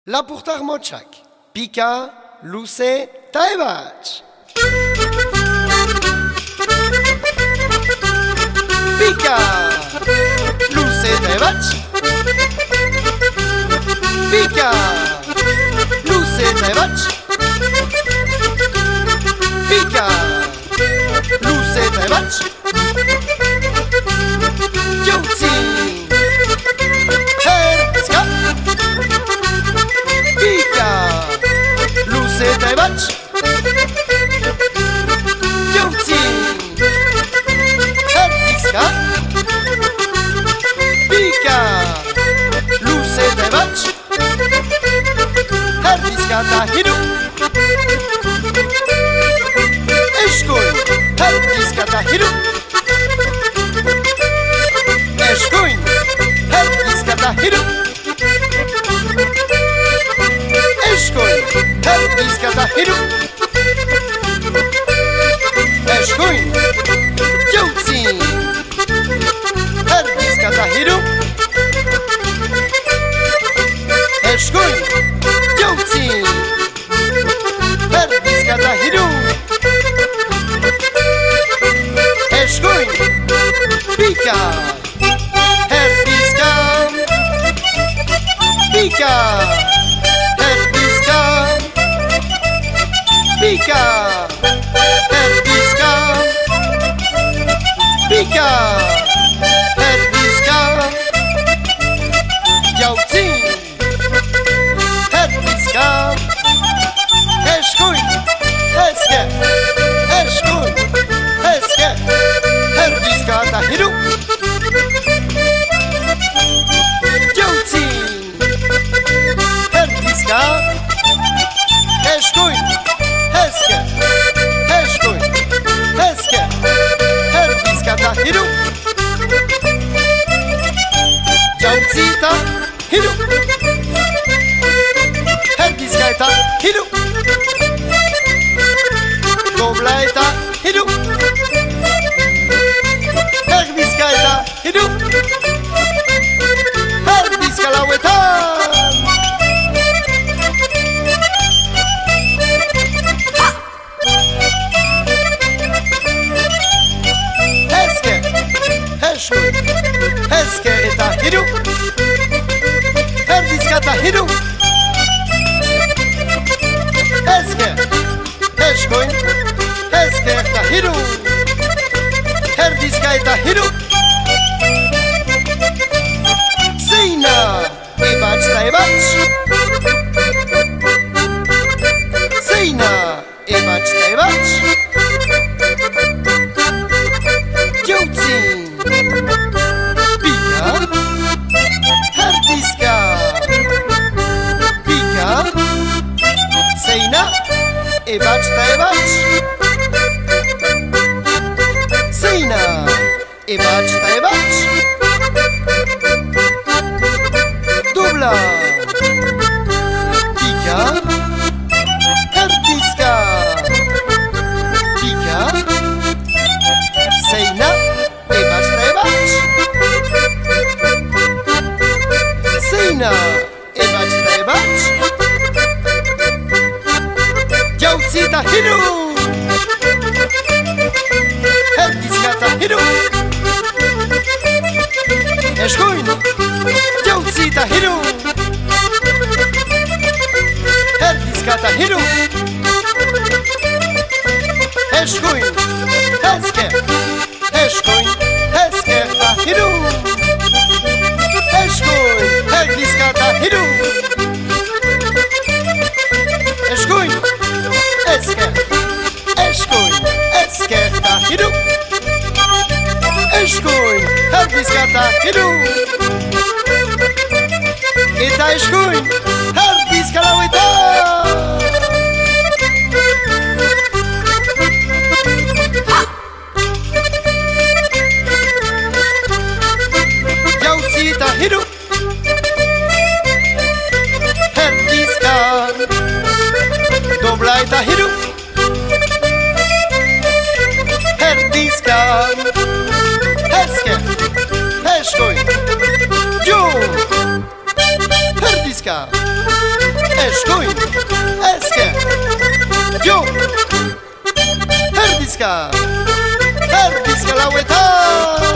Lapurtar motxak, pika, luze, ta ebatx. Pika, luze, ta ebatx. Pika, luze, ta ebatx. Pika, luze, ta ebatx. Jautzi, herzka. Pika, luze, ta ebatx. Jautzi, herzka. Pika, luze, ta ebatx. Herzka ta hidu. Eskuin, herzka ta hidu. Eskuin, herzka ta hidu. Eskuin, herzka ta hidu. Eskuin, jautzi, herzka ta hidu. Eskuin, jautzi, herzka ta hidu. Eskuin, pika, herzka, pika, herzka, pika, herzka, pika, herzka, jautzi, herzka, eskuin, herzke, eskuin, herzke, herzka ta hidu. Jautzi, herzka, eskuin, herzke, eskuin, herzke, herzka ta hidu. Jautzi ta hidu. Herzka ta hidu. Dobla ta hidu. Herzka ta hidu. Herzka lauetan. Herzke, eskuin, herzke eta hidu. Herzka ta hidu. Herzke, eskuin, herzke eta hidu. Herzka eta hidu. Zeina, ebatx ta ebatx. Zeina, ebatx ta ebatx. Jautzi, pika, herzka, pika, zeina, ebatx ta ebatx. Zeina, ebatx ta ebatx. Dobla, pika, herzka, pika, zeina, ebatx ta ebatx. Zeina, ebatx ta ebatx. Jautzi ta hidu. Herzka ta hidu. Eskuin, jautzi ta hidu. Herzka ta hidu. Eskuin, herzke, eskuin, herzke ta hidu. Eskuin, herzka ta hidu. Eskuin, herzke, eskuin, herzke ta hidu. Eskuin, herzka ta hidu. Eta eskuin, herzka lauetan. Jautzi ta hidu. Herzka, dobla eta hidu. Herzka, herzke, eskuin, jo, herzka. escuin, esken, jo, herdiska lauetan.